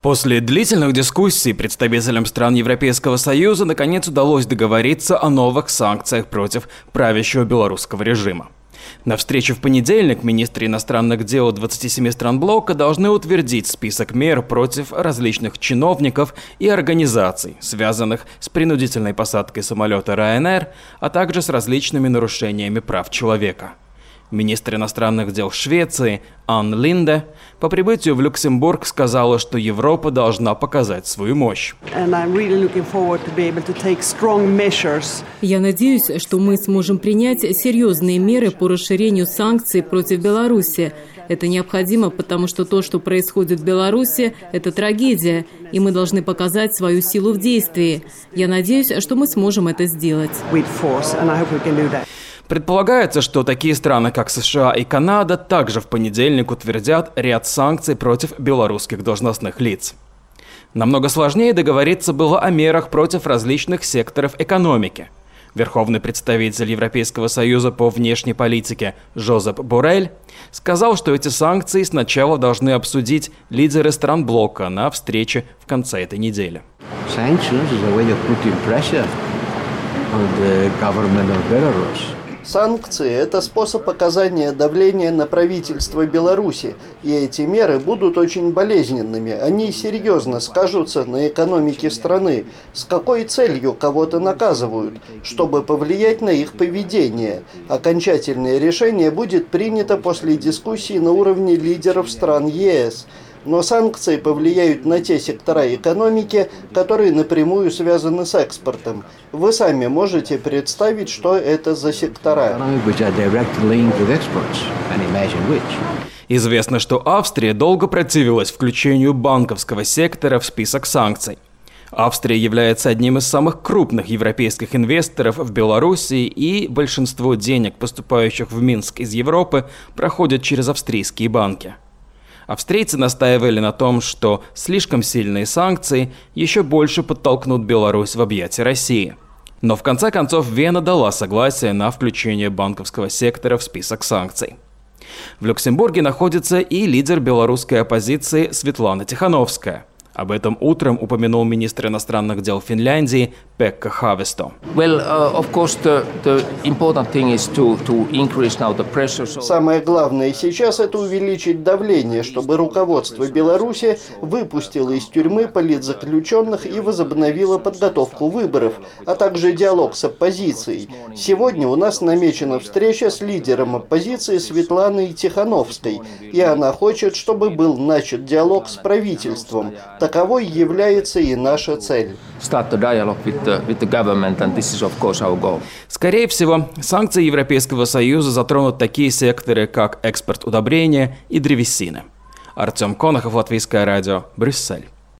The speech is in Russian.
После длительных дискуссий представителям стран Европейского Союза наконец удалось договориться о новых санкциях против правящего белорусского режима. На встрече в понедельник министры иностранных дел 27 стран блока должны утвердить список мер против различных чиновников и организаций, связанных с принудительной посадкой самолета Ryanair, а также с различными нарушениями прав человека. Министр иностранных дел Швеции Анн Линде по прибытию в Люксембург сказала, что Европа должна показать свою мощь. Я надеюсь, что мы сможем принять серьезные меры по расширению санкций против Беларуси. Это необходимо, потому что то, что происходит в Беларуси, это трагедия, и мы должны показать свою силу в действии. Я надеюсь, что мы сможем это сделать. Предполагается, что такие страны, как США и Канада, также в понедельник утвердят ряд санкций против белорусских должностных лиц. Намного сложнее договориться было о мерах против различных секторов экономики. Верховный представитель Европейского союза по внешней политике Жозеп Боррель сказал, что эти санкции сначала должны обсудить лидеры стран блока на встрече в конце этой недели. Санкции – это способ оказания давления на правительство Беларуси, и эти меры будут очень болезненными. Они серьезно скажутся на экономике страны. С какой целью кого-то наказывают? Чтобы повлиять на их поведение. Окончательное решение будет принято после дискуссий на уровне лидеров стран ЕС. Но санкции повлияют на те сектора экономики, которые напрямую связаны с экспортом. Вы сами можете представить, что это за сектора. Известно, что Австрия долго противилась включению банковского сектора в список санкций. Австрия является одним из самых крупных европейских инвесторов в Беларуси, и большинство денег, поступающих в Минск из Европы, проходят через австрийские банки. Австрийцы настаивали на том, что слишком сильные санкции еще больше подтолкнут Беларусь в объятия России. Но в конце концов Вена дала согласие на включение банковского сектора в список санкций. В Люксембурге находится и лидер белорусской оппозиции Светлана Тихановская. Об этом утром упомянул министр иностранных дел Финляндии Пекка Хависто. Самое главное сейчас – это увеличить давление, чтобы руководство Беларуси выпустило из тюрьмы политзаключенных и возобновило подготовку выборов, а также диалог с оппозицией. Сегодня у нас намечена встреча с лидером оппозиции Светланой Тихановской, и она хочет, чтобы был начат диалог с правительством. Таковой является и наша цель. Скорее всего, санкции Европейского Союза затронут такие секторы, как экспорт удобрения и древесины. Артем Конохов, Латвийское радио, Брюссель.